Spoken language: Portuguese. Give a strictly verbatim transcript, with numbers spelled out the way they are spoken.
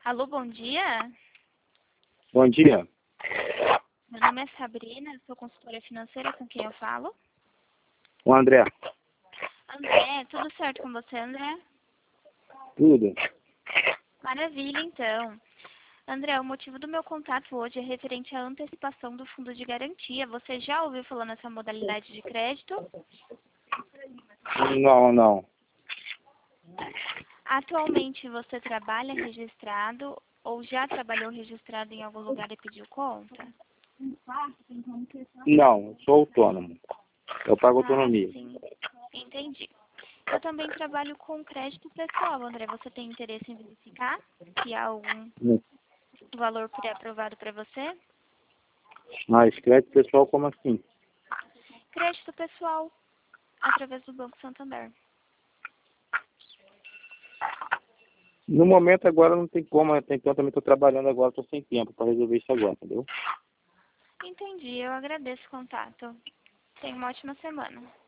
Alô, bom dia. Bom dia. Meu nome é Sabrina, sou consultora financeira, com quem eu falo? O André. André, tudo certo com você, André? Tudo. Maravilha, então. André, o motivo do meu contato hoje é referente à antecipação do fundo de garantia. Você já ouviu falar nessa modalidade de crédito? Não, não. Atualmente você trabalha registrado ou já trabalhou registrado em algum lugar e pediu conta? Não, eu sou autônomo. Eu pago Ah, autonomia. sim. Entendi. Eu também trabalho com crédito pessoal, André. Você tem interesse em verificar se há algum Hum. valor pré-aprovado para você? Mas crédito pessoal como assim? Crédito pessoal, através do Banco Santander. No momento agora não tem como, até então também estou trabalhando agora, estou sem tempo para resolver isso agora, entendeu? Entendi, eu agradeço o contato. Tenha uma ótima semana.